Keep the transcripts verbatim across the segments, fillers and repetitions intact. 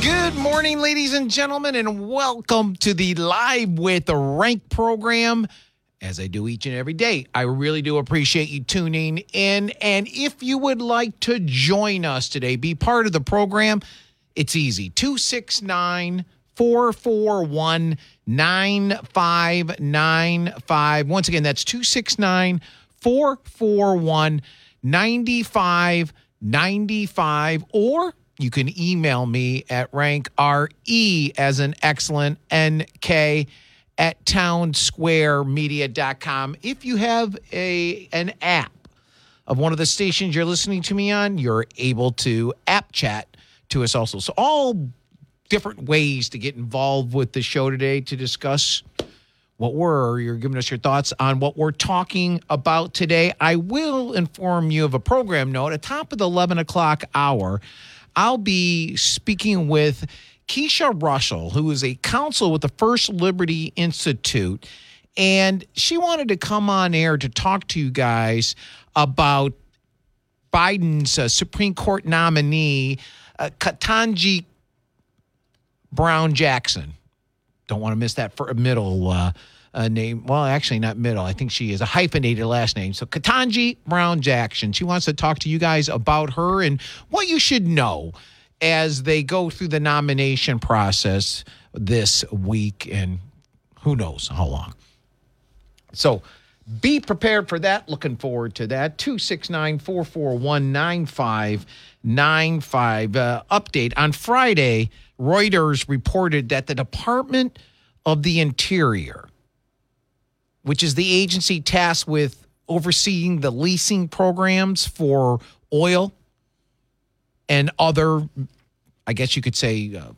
Good morning, ladies and gentlemen, and welcome to the Live with the Rank program. As I do each and every day, I really do appreciate you tuning in. And if you would like to join us today, be part of the program, it's easy. two six nine, four four one, nine five nine five. Once again, that's two six nine, four four one, nine five nine five. Or you can email me at rank, R E as an excellent, N K, at townsquare media dot com. If you have a an app of one of the stations you're listening to me on, you're able to app chat to us also. So all different ways to get involved with the show today to discuss what we're, you're giving us your thoughts on what we're talking about today. I will inform you of a program note. At top of the eleven o'clock hour, I'll be speaking with Keisha Russell, who is a counselor with the First Liberty Institute, and she wanted to come on air to talk to you guys about Biden's uh, Supreme Court nominee, uh, Ketanji Brown Jackson. Don't want to miss that for a middle uh, uh, name. Well, actually not middle. I think she is a hyphenated last name. So Ketanji Brown Jackson. She wants to talk to you guys about her and what you should know as they go through the nomination process this week, and who knows how long. So be prepared for that. Looking forward to that. two six nine, four four one, nine five nine five. Uh, update. On Friday, Reuters reported that the Department of the Interior, which is the agency tasked with overseeing the leasing programs for oil and other, I guess you could say, uh,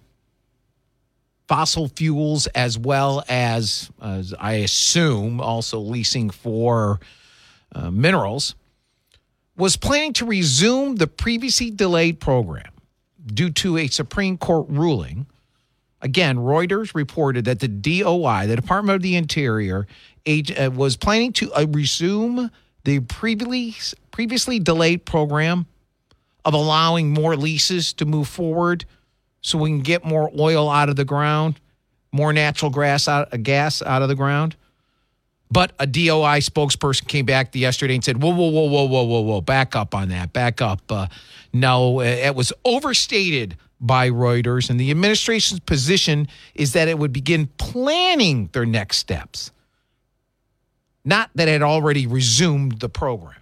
fossil fuels, as well as, as I assume, also leasing for uh, minerals, was planning to resume the previously delayed program due to a Supreme Court ruling. Again, Reuters reported that the D O I, the Department of the Interior, uh, was planning to uh, resume the previously, previously delayed program of allowing more leases to move forward so we can get more oil out of the ground, more natural gas out, uh, gas out of the ground. But a D O I spokesperson came back yesterday and said, whoa, whoa, whoa, whoa, whoa, whoa, whoa, back up on that, back up. Uh, no, it was overstated by Reuters, and the administration's position is that it would begin planning their next steps, not that it had already resumed the program.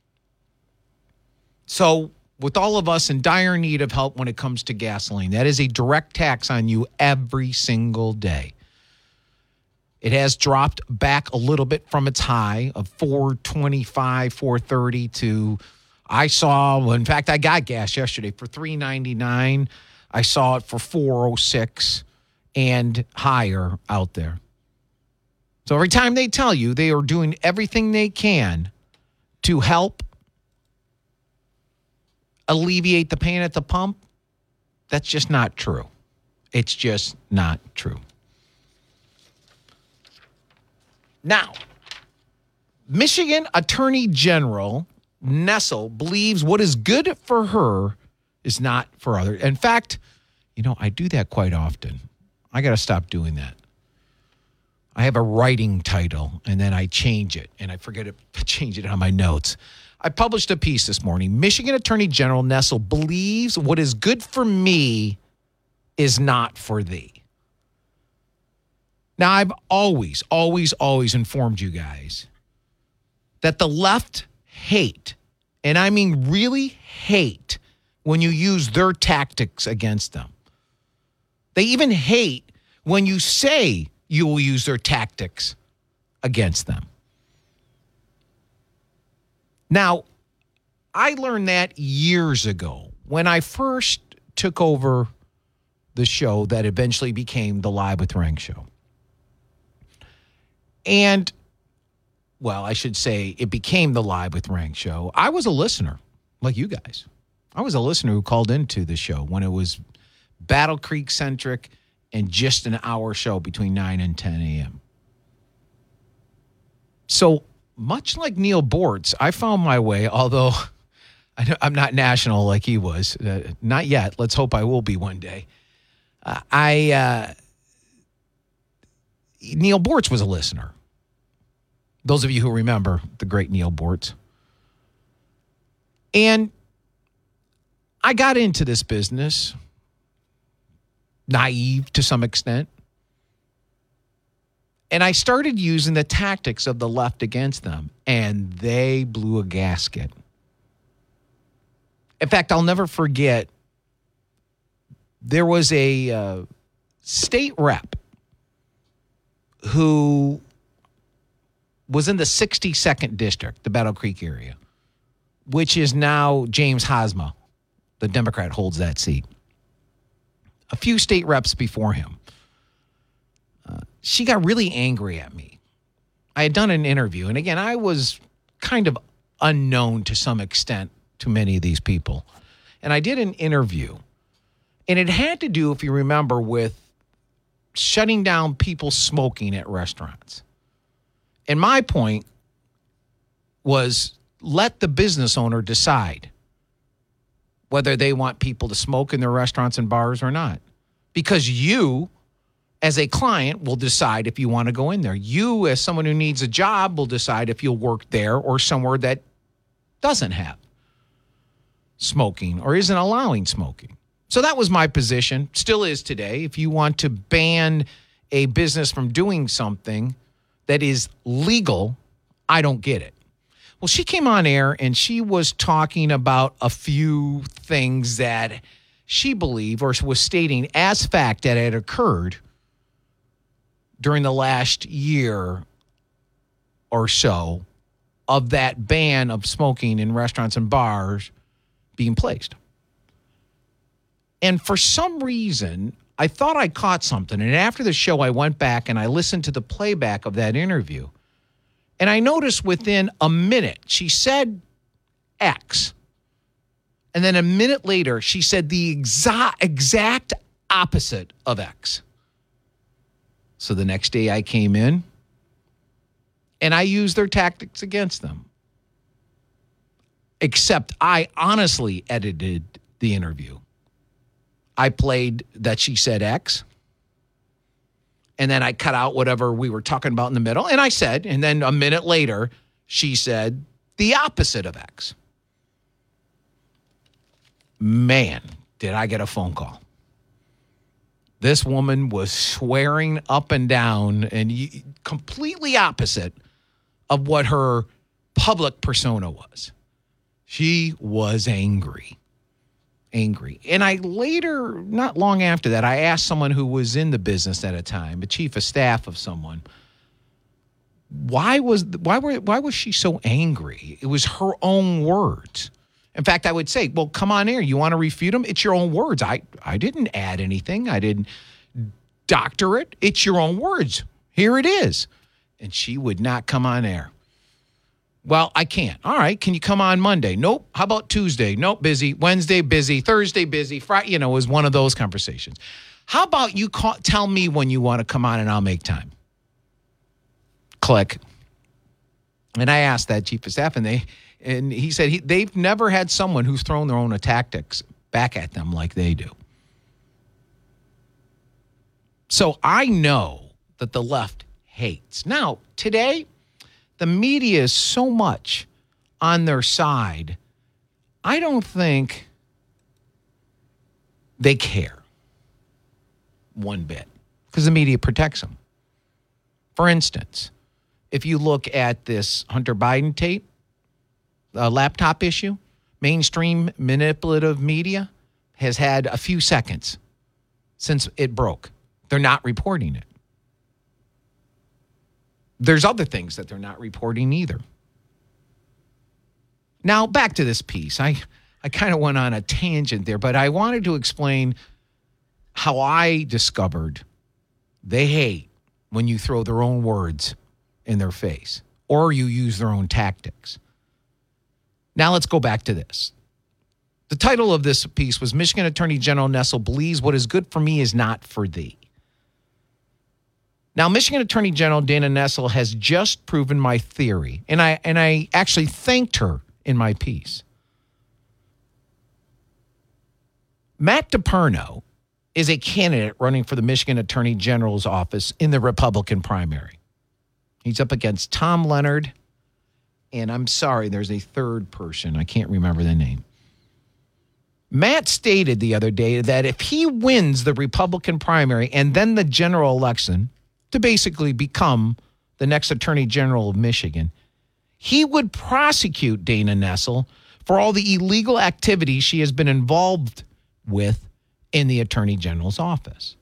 So with all of us in dire need of help when it comes to gasoline, that is a direct tax on you every single day. It has dropped back a little bit from its high of four twenty-five, four thirty to, I saw, in fact, I got gas yesterday for three ninety-nine. I saw it for four oh six and higher out there. So every time they tell you they are doing everything they can to help alleviate the pain at the pump, that's just not true. It's just not true. Now, Michigan Attorney General Nessel believes what is good for her is not for others. In fact, you know, I do that quite often. I got to stop doing that. I have a writing title, and then I change it, and I forget to change it on my notes. I published a piece this morning. Michigan Attorney General Nessel believes what is good for me is not for thee. Now, I've always, always, always informed you guys that the left hate, and I mean really hate, when you use their tactics against them. They even hate when you say you will use their tactics against them. Now, I learned that years ago when I first took over the show that eventually became the Live with Rank show. And, well, I should say it became the Live with Rank show. I was a listener, like you guys. I was a listener who called into the show when it was Battle Creek-centric and just an hour show between nine and ten a.m. So, much like Neil Bortz, I found my way, although I'm not national like he was. Uh, not yet. Let's hope I will be one day. Uh, I uh, Neal Bortz was a listener. Those of you who remember the great Neal Bortz. And I got into this business, naive to some extent. And I started using the tactics of the left against them, and they blew a gasket. In fact, I'll never forget, there was a uh, state rep who was in the sixty-second district, the Battle Creek area, which is now James Hosma, the Democrat, holds that seat. A few state reps before him. Uh, she got really angry at me. I had done an interview, and again, I was kind of unknown to some extent to many of these people. And I did an interview, and it had to do, if you remember, with shutting down people smoking at restaurants. And my point was, let the business owner decide whether they want people to smoke in their restaurants and bars or not. Because you, as a client, will decide if you want to go in there. You, as someone who needs a job, will decide if you'll work there or somewhere that doesn't have smoking or isn't allowing smoking. So that was my position, still is today. If you want to ban a business from doing something that is legal, I don't get it. Well, she came on air and she was talking about a few things that she believed or was stating as fact that had occurred during the last year or so of that ban of smoking in restaurants and bars being placed. And for some reason, I thought I caught something. And after the show, I went back and I listened to the playback of that interview. And I noticed within a minute, she said X. And then a minute later, she said the exa- exact opposite of X. So the next day I came in and I used their tactics against them. Except I honestly edited the interview. I played that she said X. And then I cut out whatever we were talking about in the middle. And I said, and then a minute later, she said the opposite of X. Man, did I get a phone call. This woman was swearing up and down and completely opposite of what her public persona was. She was angry. Angry. And I later, not long after that, I asked someone who was in the business at a time, a chief of staff of someone, why was why were why was she so angry? It was her own words. In fact, I would say, well, come on air. You want to refute them? It's your own words. I, I didn't add anything. I didn't doctor it. It's your own words. Here it is. And she would not come on air. Well, I can't. All right. Can you come on Monday? Nope. How about Tuesday? Nope. Busy. Wednesday, busy. Thursday, busy. Friday, you know, it was one of those conversations. How about you call, tell me when you want to come on and I'll make time? Click. And I asked that chief of staff, and they, and he said he, they've never had someone who's thrown their own tactics back at them like they do. So I know that the left hates. Now, today, the media is so much on their side, I don't think they care one bit because the media protects them. For instance, if you look at this Hunter Biden tape, uh, laptop issue, mainstream manipulative media has had a few seconds since it broke. They're not reporting it. There's other things that they're not reporting either. Now, back to this piece. I, I kind of went on a tangent there, but I wanted to explain how I discovered they hate when you throw their own words in their face or you use their own tactics. Now let's go back to this. The title of this piece was Michigan Attorney General Nessel believes what is good for me is not for thee. Now, Michigan Attorney General Dana Nessel has just proven my theory, and I and I actually thanked her in my piece. Matt DePerno is a candidate running for the Michigan Attorney General's office in the Republican primary. He's up against Tom Leonard, and I'm sorry, there's a third person. I can't remember the name. Matt stated the other day that if he wins the Republican primary and then the general election to basically become the next Attorney General of Michigan, he would prosecute Dana Nessel for all the illegal activities she has been involved with in the Attorney General's office.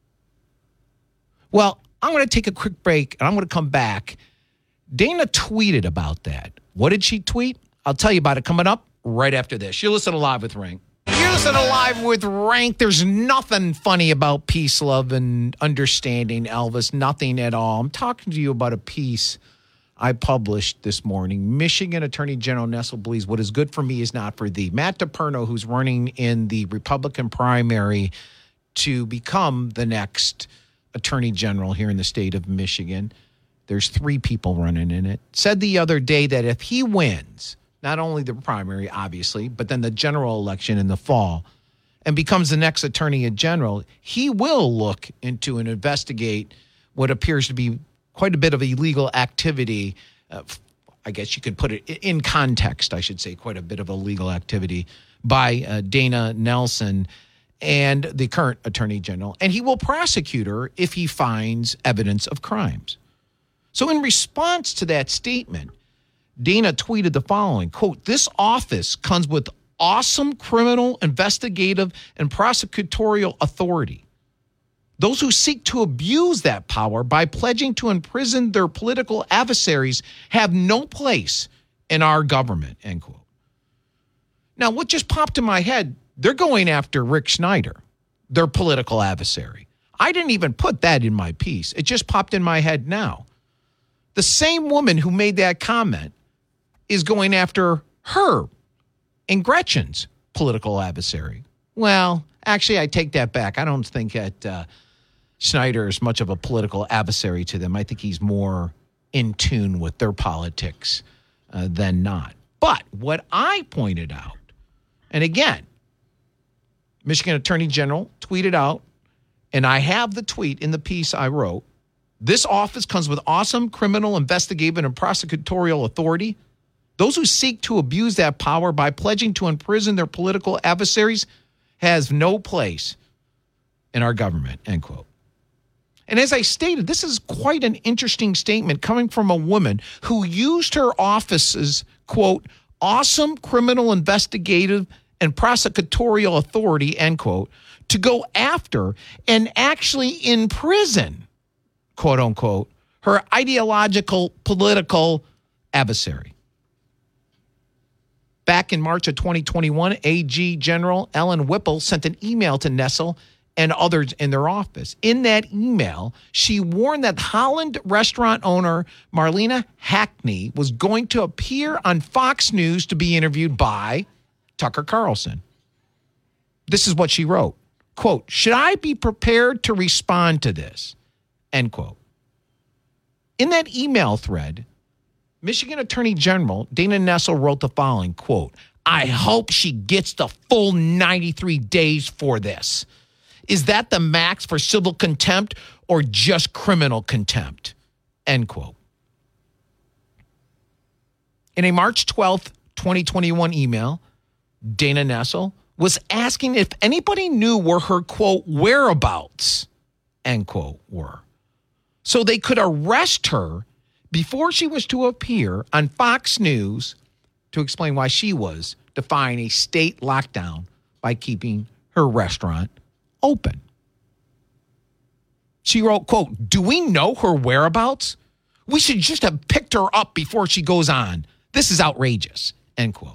Well, I'm going to take a quick break, and I'm going to come back. Dana tweeted about that. What did she tweet? I'll tell you about it coming up right after this. You're listening to Live with Rank. You're listening to Live with Rank. There's nothing funny about peace, love, and understanding, Elvis. Nothing at all. I'm talking to you about a piece I published this morning. Michigan Attorney General Nessel believes what is good for me is not for thee. Matt DePerno, who's running in the Republican primary to become the next Attorney General here in the state of Michigan, there's three people running in it, said the other day that if he wins, not only the primary, obviously, but then the general election in the fall, and becomes the next Attorney General, he will look into and investigate what appears to be quite a bit of illegal activity. Uh, I guess you could put it in context, I should say, quite a bit of illegal activity by uh, Dana Nelson and the current Attorney General. And he will prosecute her if he finds evidence of crimes. So in response to that statement, Dana tweeted the following, quote, "This office comes with awesome criminal, investigative, and prosecutorial authority. Those who seek to abuse that power by pledging to imprison their political adversaries have no place in our government," end quote. Now, what just popped in my head, they're going after Rick Schneider, their political adversary. I didn't even put that in my piece. It just popped in my head now. The same woman who made that comment is going after her and Gretchen's political adversary. Well, actually, I take that back. I don't think that uh, Schneider is much of a political adversary to them. I think he's more in tune with their politics uh, than not. But what I pointed out, and again, Michigan Attorney General tweeted out, and I have the tweet in the piece I wrote, "This office comes with awesome criminal, investigative, and prosecutorial authority. Those who seek to abuse that power by pledging to imprison their political adversaries has no place in our government," end quote. And as I stated, this is quite an interesting statement coming from a woman who used her office's, quote, "awesome criminal, investigative, and prosecutorial authority," end quote, to go after and actually imprison, quote unquote, her ideological political adversary. Back in March of twenty twenty-one, A G General Ellen Whipple sent an email to Nessel and others in their office. In that email, she warned that Holland restaurant owner Marlena Hackney was going to appear on Fox News to be interviewed by Tucker Carlson. This is what she wrote, quote, "Should I be prepared to respond to this?" End quote. In that email thread, Michigan Attorney General Dana Nessel wrote the following, quote, "I hope she gets the full ninety-three days for this. Is that the max for civil contempt or just criminal contempt?" End quote. In a March twelfth, twenty twenty-one email, Dana Nessel was asking if anybody knew where her, quote, "whereabouts," end quote, were, so they could arrest her before she was to appear on Fox News to explain why she was defying a state lockdown by keeping her restaurant open. She wrote, quote, "Do we know her whereabouts? We should just have picked her up before she goes on. This is outrageous," end quote.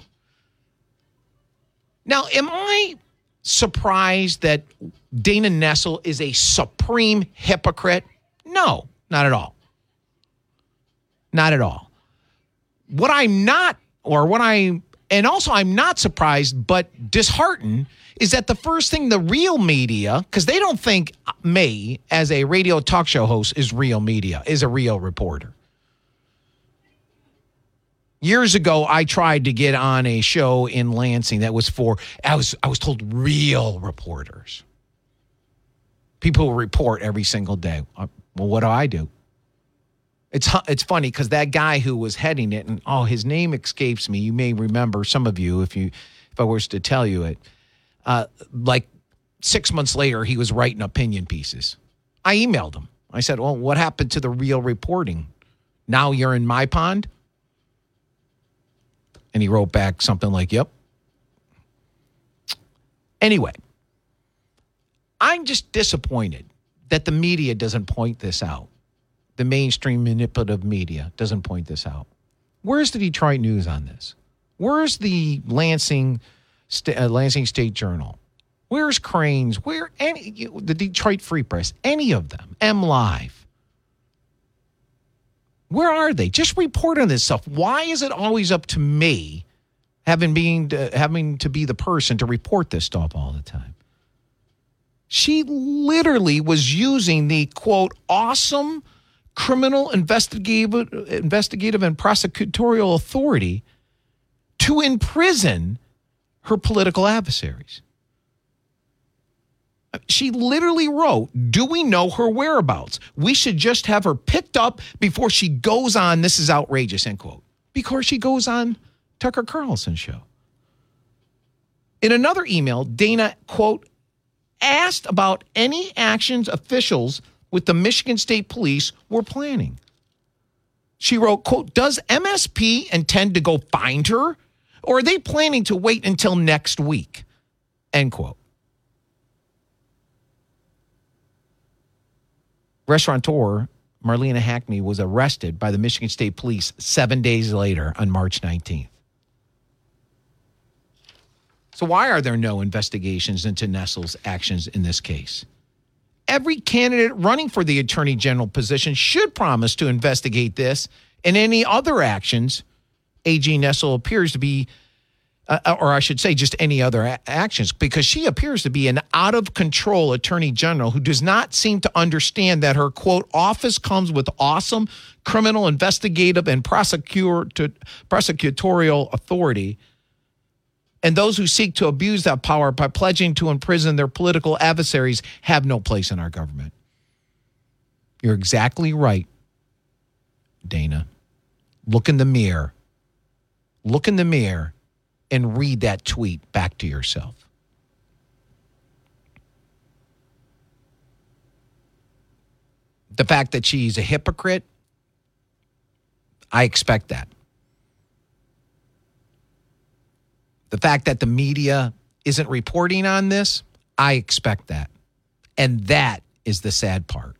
Now, am I surprised that Dana Nessel is a supreme hypocrite? No, not at all. Not at all. What I'm not, or what I, and also I'm not surprised, but disheartened, is that the first thing the real media, because they don't think me as a radio talk show host is real media, is a real reporter. Years ago, I tried to get on a show in Lansing that was for, I was I was told, real reporters. People who report every single day. Uh, Well, what do I do? It's it's funny because that guy who was heading it, and oh, his name escapes me. You may remember, some of you, if you if I was to tell you it. Uh, like six months later, he was writing opinion pieces. I emailed him. I said, well, what happened to the real reporting? Now you're in my pond? And he wrote back something like, yep. Anyway, I'm just disappointed that the media doesn't point this out. The mainstream manipulative media doesn't point this out. Where's the Detroit News on this? Where's the Lansing, uh, Lansing State Journal? Where's Cranes? Where any you, the Detroit Free Press? Any of them? M Live. Where are they? Just report on this stuff. Why is it always up to me, having being uh, having to be the person to report this stuff all the time? She literally was using the, quote, awesome criminal investigative, investigative and prosecutorial authority to imprison her political adversaries. She literally wrote, do we know her whereabouts? We should just have her picked up before she goes on, this is outrageous, end quote, because she goes on Tucker Carlson's show. In another email, Dana, quote, asked about any actions officials with the Michigan State Police were planning. She wrote, quote, does M S P intend to go find her, or are they planning to wait until next week? End quote. Restaurateur Marlena Hackney was arrested by the Michigan State Police seven days later on March nineteenth. So why are there no investigations into Nestle's actions in this case? Every candidate running for the attorney general position should promise to investigate this and any other actions A G Nestle appears to be, uh, or I should say just any other a- actions, because she appears to be an out-of-control attorney general who does not seem to understand that her, quote, office comes with awesome criminal investigative and prosecutor, prosecutorial authority. And those who seek to abuse that power by pledging to imprison their political adversaries have no place in our government. You're exactly right, Dana. Look in the mirror. Look in the mirror and read that tweet back to yourself. The fact that she's a hypocrite, I expect that. The fact that the media isn't reporting on this, I expect that. And that is the sad part.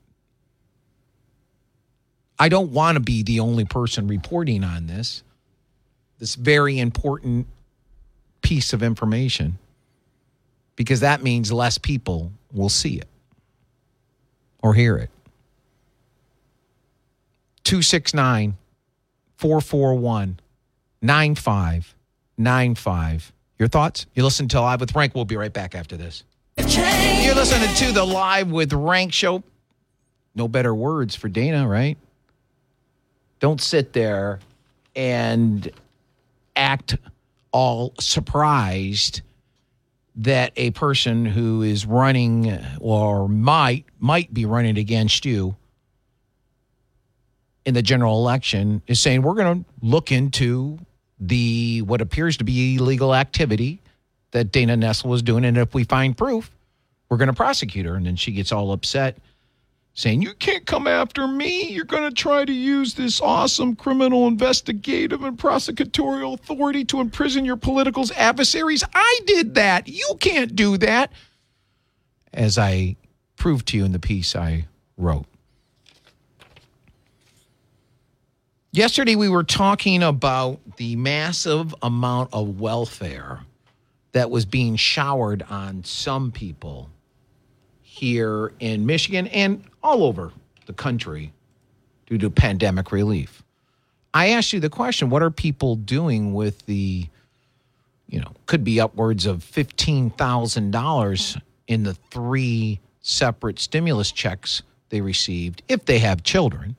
I don't want to be the only person reporting on this, this very important piece of information, because that means less people will see it or hear it. two six nine, four four one, nine five nine five. Your thoughts? You listen to Live with Rank. We'll be right back after this. You're listening to the Live with Rank show. No better words for Dana, right? Don't sit there and act all surprised that a person who is running or might might be running against you in the general election is saying, we're going to look into the what appears to be illegal activity that Dana Nestle was doing, and if we find proof, we're going to prosecute her. And then she gets all upset, saying, you can't come after me. You're going to try to use this awesome criminal investigative and prosecutorial authority to imprison your political adversaries. I did that. You can't do that. As I proved to you in the piece I wrote. Yesterday, we were talking about the massive amount of welfare that was being showered on some people here in Michigan and all over the country due to pandemic relief. I asked you the question, what are people doing with the, you know, could be upwards of fifteen thousand dollars in the three separate stimulus checks they received if they have children?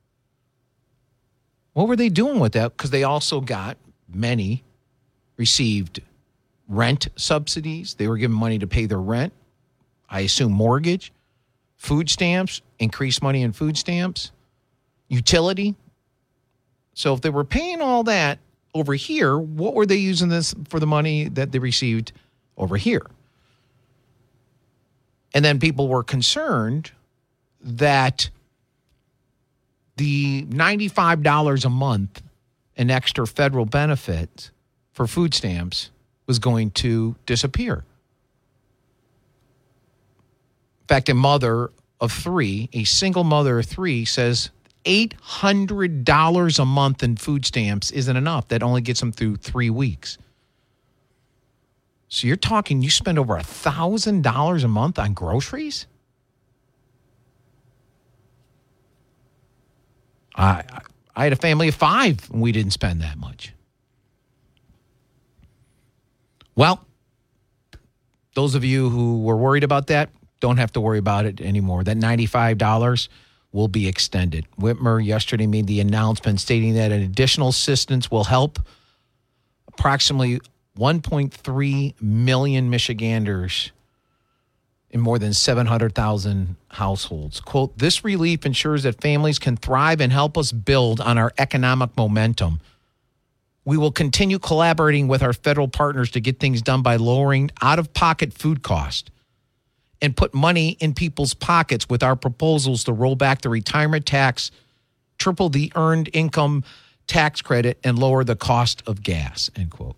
What were they doing with that? Because they also got, many received rent subsidies. They were given money to pay their rent. I assume mortgage. food stamps, increased money in food stamps, utility. So if they were paying all that over here, what were they using this for the money that they received over here? And then people were concerned that the ninety-five dollars a month in extra federal benefit for food stamps was going to disappear. In fact, a mother of three, a single mother of three, says eight hundred dollars a month in food stamps isn't enough. That only gets them through three weeks. So you're talking, you spend over one thousand dollars a month on groceries? I, I had a family of five, and we didn't spend that much. Well, those of you who were worried about that, don't have to worry about it anymore. That ninety-five dollars will be extended. Whitmer yesterday made the announcement stating that an additional assistance will help approximately one point three million Michiganders in more than seven hundred thousand households. Quote, this relief ensures that families can thrive and help us build on our economic momentum. We will continue collaborating with our federal partners to get things done by lowering out-of-pocket food costs and put money in people's pockets with our proposals to roll back the retirement tax, triple the earned income tax credit, and lower the cost of gas, end quote.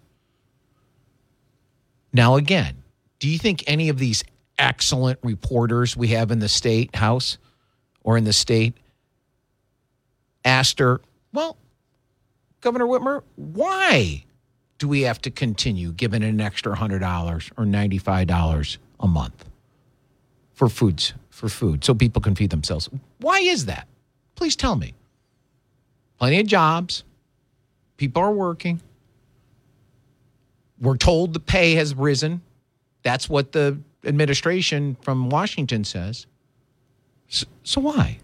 Now, again, do you think any of these excellent reporters we have in the state house or in the state asked her, well, Governor Whitmer, why do we have to continue giving an extra one hundred dollars or ninety-five dollars a month for foods, for food, so people can feed themselves? Why is that? Please tell me. Plenty of jobs. People are working. We're told the pay has risen. That's what the administration from Washington says. So, so why?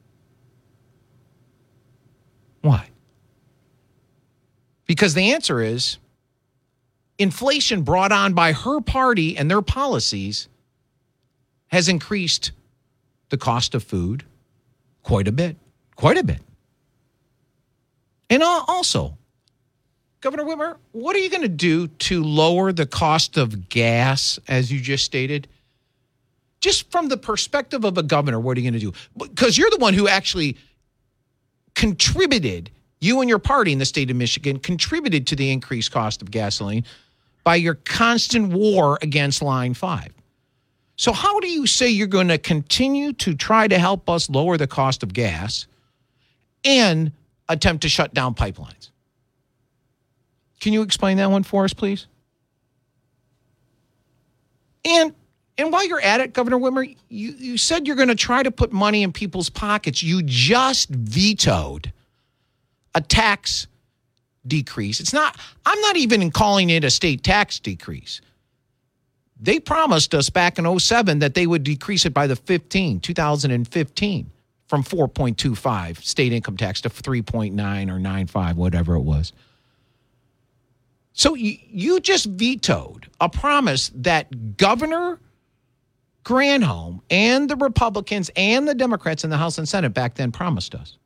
Why? Because the answer is inflation brought on by her party and their policies has increased the cost of food quite a bit, quite a bit. And also, Governor Whitmer, what are you going to do to lower the cost of gas, as you just stated? Just from the perspective of a governor, what are you going to do? Because you're the one who actually contributed, you and your party in the state of Michigan contributed to the increased cost of gasoline by your constant war against Line five. So how do you say you're going to continue to try to help us lower the cost of gas and attempt to shut down pipelines? Can you explain that one for us, please? And and while you're at it, Governor Whitmer, you, you said you're going to try to put money in people's pockets. You just vetoed a tax decrease. It's not, I'm not even calling it a state tax decrease. They promised us back in oh seven that they would decrease it by the fifteen, two thousand fifteen, from four point two five state income tax to three point nine or nine five, whatever it was. So you, you just vetoed a promise that Governor Granholm and the Republicans and the Democrats in the House and Senate back then promised us.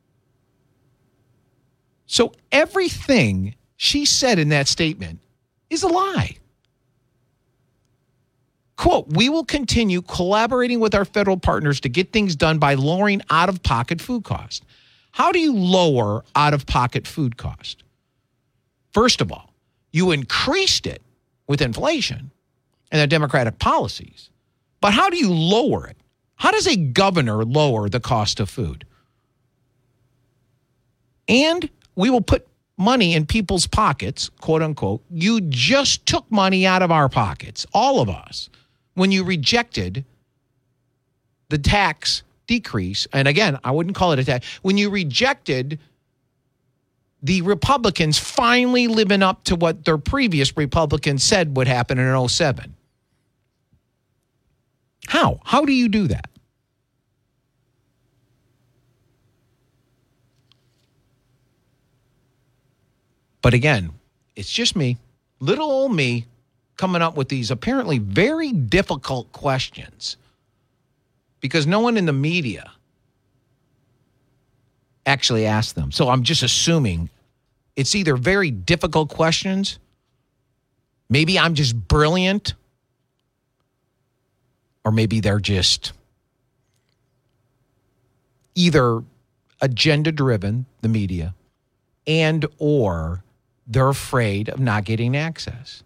So everything she said in that statement is a lie. Quote, we will continue collaborating with our federal partners to get things done by lowering out-of-pocket food costs. How do you lower out-of-pocket food cost? First of all, you increased it with inflation and the Democratic policies. But how do you lower it? How does a governor lower the cost of food? And we will put money in people's pockets, quote unquote. You just took money out of our pockets, all of us, when you rejected the tax decrease. And again, I wouldn't call it a tax. When you rejected the Republicans finally living up to what their previous Republicans said would happen in oh seven. How? How do you do that? But again, it's just me, little old me, coming up with these apparently very difficult questions because no one in the media actually asked them. So I'm just assuming it's either very difficult questions, maybe I'm just brilliant, or maybe they're just either agenda-driven, the media, and or they're afraid of not getting access.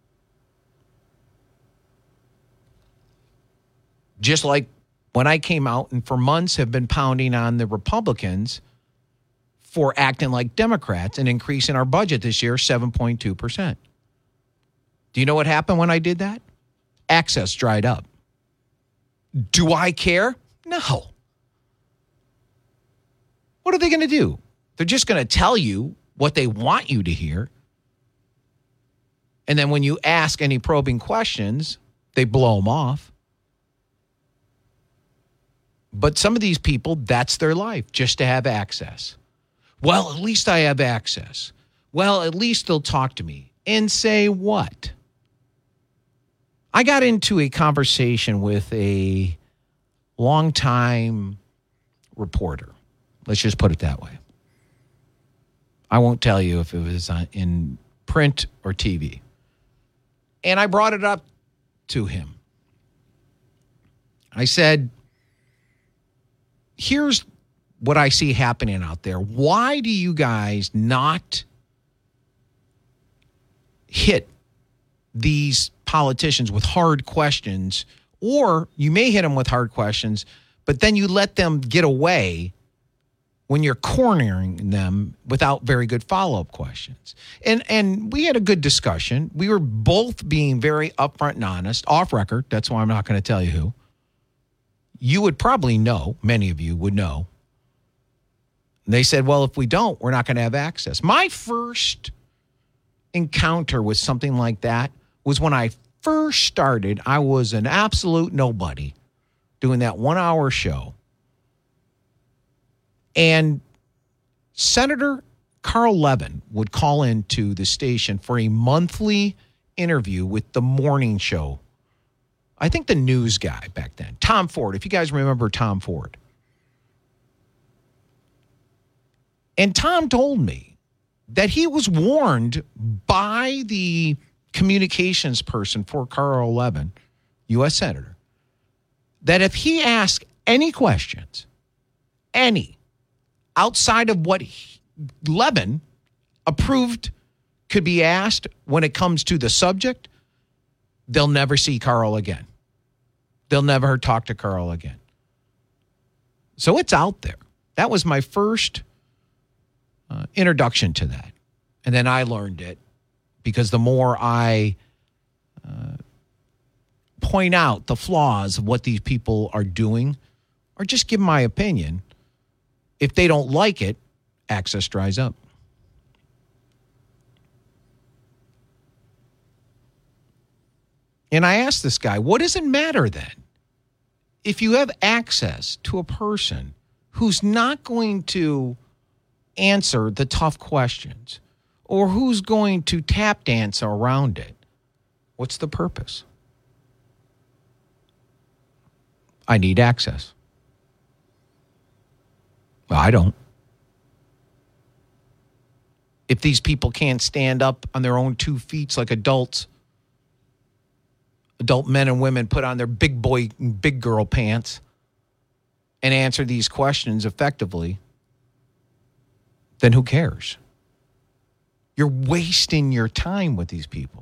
Just like when I came out and for months have been pounding on the Republicans for acting like Democrats and increasing our budget this year seven point two percent. Do you know what happened when I did that? Access dried up. Do I care? No. What are they going to do? They're just going to tell you what they want you to hear. And then when you ask any probing questions, they blow them off. But some of these people, that's their life, just to have access. Well, at least I have access. Well, at least they'll talk to me. And say what? I got into a conversation with a longtime reporter. Let's just put it that way. I won't tell you if it was in print or T V. And I brought it up to him. I said, here's what I see happening out there. Why do you guys not hit these politicians with hard questions? Or you may hit them with hard questions, but then you let them get away when you're cornering them without very good follow-up questions. And and we had a good discussion. We were both being very upfront and honest, off record. That's why I'm not going to tell you who. You would probably know, many of you would know. They said, well, if we don't, we're not going to have access. My first encounter with something like that was when I first started. I was an absolute nobody doing that one-hour show. And Senator Carl Levin would call into the station for a monthly interview with the morning show. I think the news guy back then, Tom Ford, if you guys remember Tom Ford. And Tom told me that he was warned by the communications person for Carl Levin, U S Senator, that if he asked any questions, any, outside of what he, Levin approved could be asked when it comes to the subject, they'll never see Carl again. They'll never talk to Carl again. So it's out there. That was my first uh, introduction to that. And then I learned it because the more I uh, point out the flaws of what these people are doing or just give my opinion, if they don't like it, access dries up. And I asked this guy, what does it matter then if you have access to a person who's not going to answer the tough questions or who's going to tap dance around it? What's the purpose? I need access. Well, I don't. If these people can't stand up on their own two feet like adults, adult men and women put on their big boy and big girl pants and answer these questions effectively, then who cares? You're wasting your time with these people.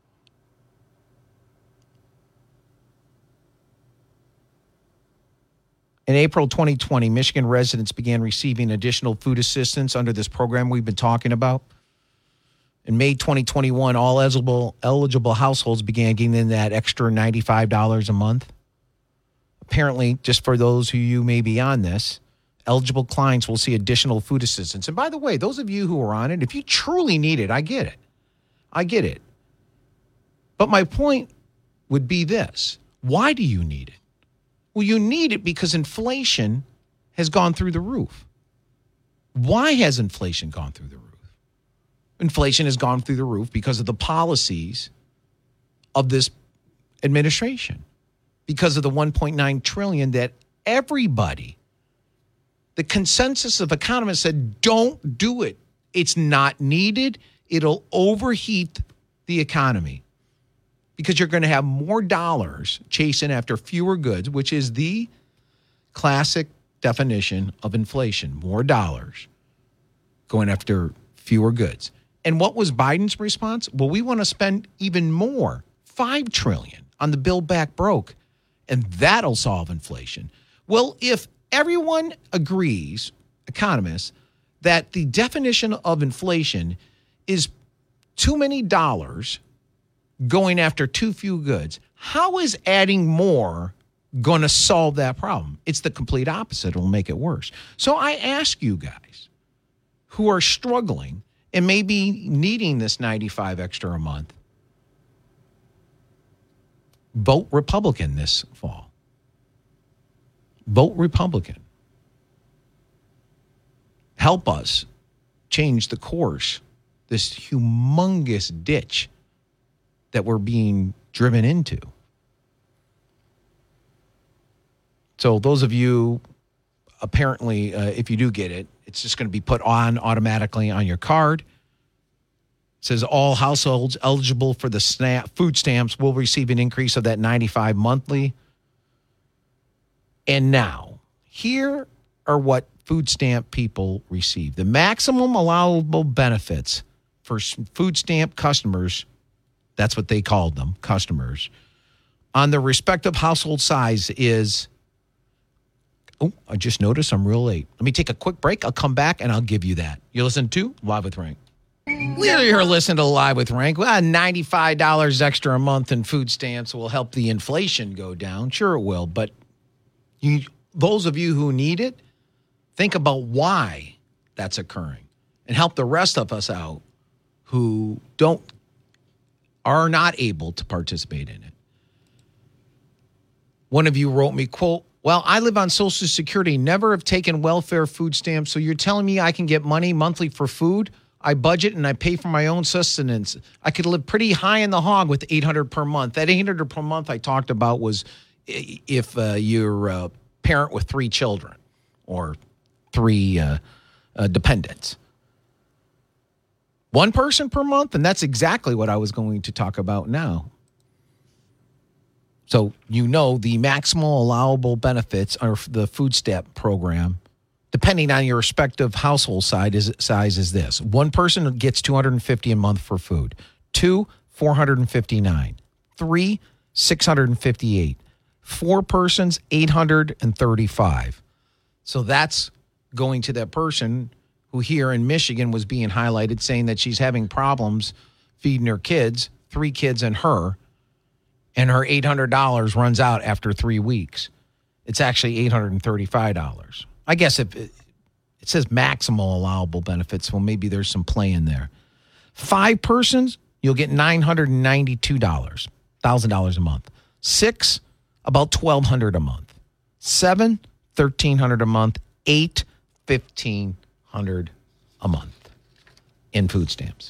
In April twenty twenty, Michigan residents began receiving additional food assistance under this program we've been talking about. In May twenty twenty-one, all eligible eligible households began getting that extra ninety-five dollars a month. Apparently, just for those who you may be on this, eligible clients will see additional food assistance. And by the way, those of you who are on it, if you truly need it, I get it. I get it. But my point would be this. Why do you need it? Well, you need it because inflation has gone through the roof. Why has inflation gone through the roof? Inflation has gone through the roof because of the policies of this administration. because of the one point nine trillion dollars that everybody, the consensus of economists said, don't do it. It's not needed. It'll overheat the economy because you're going to have more dollars chasing after fewer goods, which is the classic definition of inflation. More dollars going after fewer goods. And what was Biden's response? Well, we want to spend even more, five trillion dollars on the Build Back Broke, and that'll solve inflation. Well, if everyone agrees, economists, that the definition of inflation is too many dollars going after too few goods, how is adding more going to solve that problem? It's the complete opposite. It'll make it worse. So I ask you guys who are struggling and maybe needing this ninety-five extra a month, vote Republican this fall. Vote Republican. Help us change the course, this humongous ditch that we're being driven into. So those of you, apparently, uh, if you do get it, it's just going to be put on automatically on your card. It says all households eligible for the SNAP food stamps will receive an increase of that ninety-five monthly. And now, here are what food stamp people receive. The maximum allowable benefits for food stamp customers, that's what they called them, customers, on the respective household size is, oh, I just noticed I'm real late. Let me take a quick break. I'll come back and I'll give you that. You listen to Live with Rank. We're here listening to Live with Rank. Well, ninety-five dollars extra a month in food stamps will help the inflation go down. Sure it will, but you, those of you who need it, think about why that's occurring and help the rest of us out who don't, are not able to participate in it. One of you wrote me, quote, well, I live on Social Security, never have taken welfare food stamps, so you're telling me I can get money monthly for food? I budget and I pay for my own sustenance. I could live pretty high in the hog with eight hundred dollars per month. That eight hundred dollars per month I talked about was if uh, you're a parent with three children or three uh, uh, dependents. One person per month, and that's exactly what I was going to talk about now. So you know the maximal allowable benefits of the food stamp program, depending on your respective household size, is, size is this. One person gets two hundred fifty dollars a month for food. Two, four hundred fifty-nine dollars. Three, six hundred fifty-eight dollars. Four persons, eight hundred thirty-five dollars. So that's going to that person who here in Michigan was being highlighted saying that she's having problems feeding her kids, three kids and her, and her eight hundred dollars runs out after three weeks. It's actually eight hundred thirty-five dollars. I guess if it, it says maximal allowable benefits, well, maybe there's some play in there. Five persons, you'll get nine hundred ninety-two dollars, one thousand dollars a month. Six, about twelve hundred dollars a month. Seven, thirteen hundred dollars a month. Eight, fifteen hundred dollars a month in food stamps.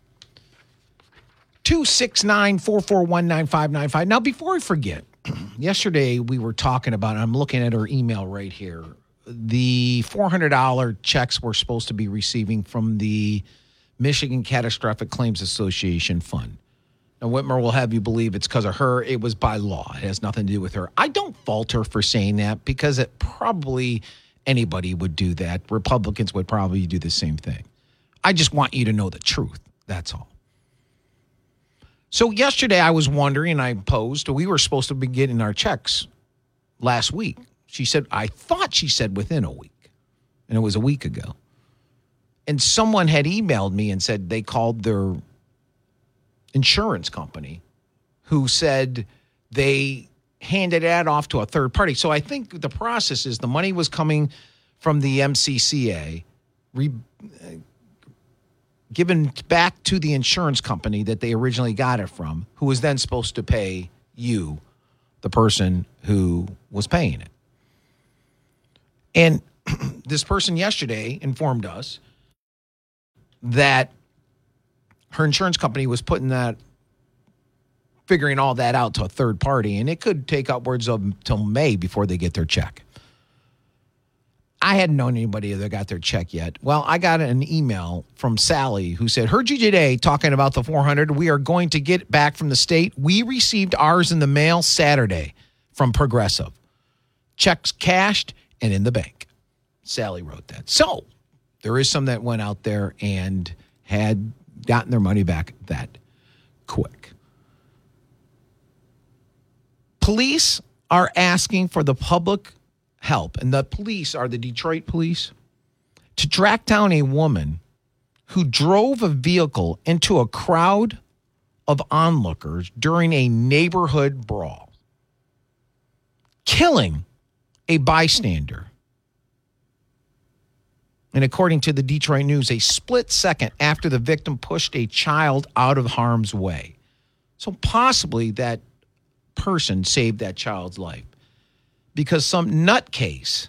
two six nine, four four one, nine five nine five. Now, before I forget, yesterday we were talking about, I'm looking at our email right here, the four hundred dollars checks we're supposed to be receiving from the Michigan Catastrophic Claims Association Fund. Now, Whitmer will have you believe it's because of her. It was by law. It has nothing to do with her. I don't fault her for saying that because it probably anybody would do that. Republicans would probably do the same thing. I just want you to know the truth. That's all. So yesterday I was wondering, I posed, we were supposed to be getting our checks last week. She said, I thought she said within a week, and it was a week ago. And someone had emailed me and said they called their insurance company who said they handed that off to a third party. So I think the process is the money was coming from the M C C A, re, uh, given back to the insurance company that they originally got it from, who was then supposed to pay you, the person who was paying it. And this person yesterday informed us that her insurance company was putting that figuring all that out to a third party, and it could take upwards of till May before they get their check. I hadn't known anybody that got their check yet. Well, I got an email from Sally who said, heard you today talking about the four hundred. We are going to get back from the state. We received ours in the mail Saturday from Progressive. Checks cashed and in the bank. Sally wrote that. So there is some that went out there and had gotten their money back that quick. Police are asking for the public help, and the police are the Detroit police, to track down a woman who drove a vehicle into a crowd of onlookers during a neighborhood brawl, killing a bystander. And according to the Detroit News, a split second after the victim pushed a child out of harm's way. So possibly that person saved that child's life, because some nutcase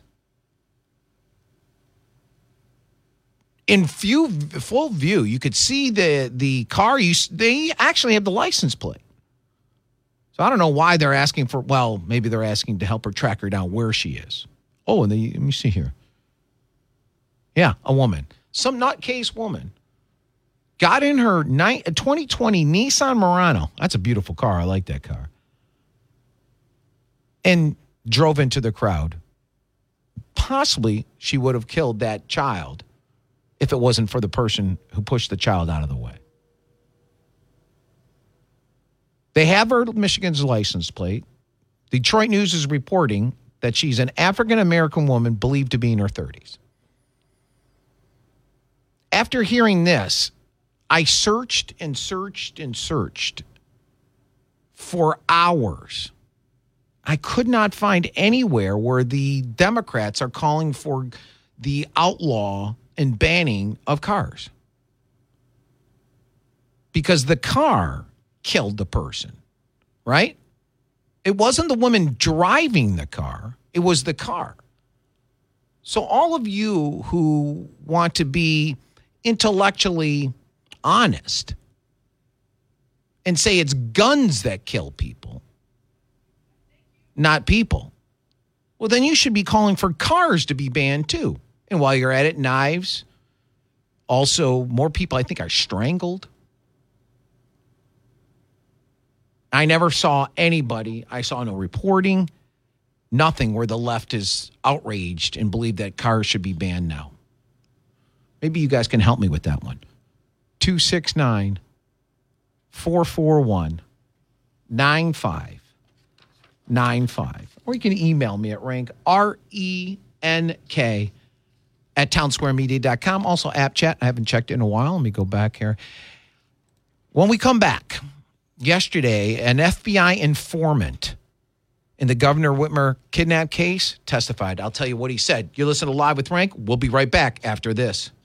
in few, full view, you could see the, the car. You, they actually have the license plate. So I don't know why they're asking for, well, maybe they're asking to help her track her down where she is. Oh, and they, let me see here. Yeah, a woman. Some nutcase woman got in her twenty twenty Nissan Murano. That's a beautiful car. I like that car. And drove into the crowd. Possibly she would have killed that child if it wasn't for the person who pushed the child out of the way. They have her Michigan's license plate. Detroit News is reporting that she's an African-American woman believed to be in her thirties. After hearing this, I searched and searched and searched for hours. I could not find anywhere where the Democrats are calling for the outlaw and banning of cars. Because the car killed the person, right? It wasn't the woman driving the car. It was the car. So all of you who want to be intellectually honest and say it's guns that kill people, not people, well, then you should be calling for cars to be banned too. And while you're at it, knives. Also, more people, I think, are strangled. I never saw anybody, I saw no reporting, nothing where the left is outraged and believe that cars should be banned now. Maybe you guys can help me with that one. two six nine, four four one, nine five nine five. Or you can email me at rank, R E N K, at townsquare media dot com. Also, app chat. I haven't checked in a while. Let me go back here. When we come back, yesterday, an F B I informant in the Governor Whitmer kidnap case testified. I'll tell you what he said. You listen to Live with Rank. We'll be right back after this.